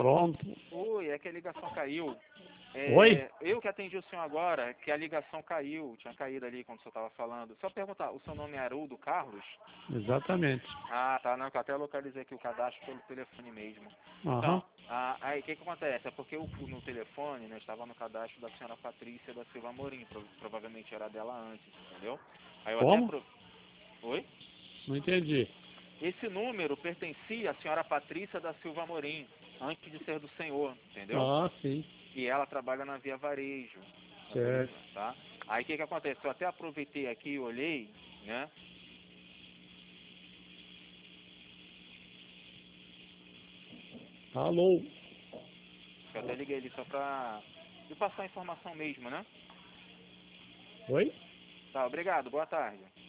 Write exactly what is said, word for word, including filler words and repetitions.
Pronto. Oi, é que a ligação caiu. É, Oi? eu que atendi o senhor agora, que a ligação caiu, tinha caído ali quando o senhor estava falando. Só perguntar, o seu nome é Haroldo Carlos? Exatamente. Ah, tá, não, que eu até localizei aqui o cadastro pelo telefone mesmo. Aham. Então, ah, aí o que que acontece? É porque o, no telefone, né, estava no cadastro da senhora Patrícia da Silva Amorim, pro- provavelmente era dela antes, entendeu? Aí eu até Como? pro... Oi? Não entendi. Esse número pertencia à senhora Patrícia da Silva Amorim, antes de ser do senhor, entendeu? Ah, sim. E ela trabalha na Via Varejo, na Certo. Bolívia, tá? Aí o que que acontece? Eu até aproveitei aqui e olhei, né? Alô? Eu até liguei ali só pra me passar a informação mesmo, né? Oi? Tá, obrigado, boa tarde.